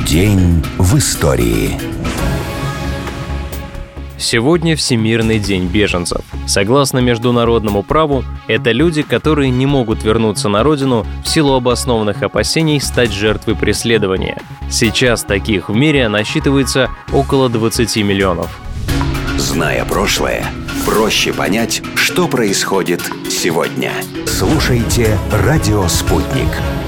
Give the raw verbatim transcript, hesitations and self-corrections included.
День в истории. Сегодня Всемирный день беженцев. Согласно международному праву, это люди, которые не могут вернуться на родину в силу обоснованных опасений стать жертвой преследования. Сейчас таких в мире насчитывается около двадцати миллионов. Зная прошлое, проще понять, что происходит сегодня. Слушайте «Радио Спутник».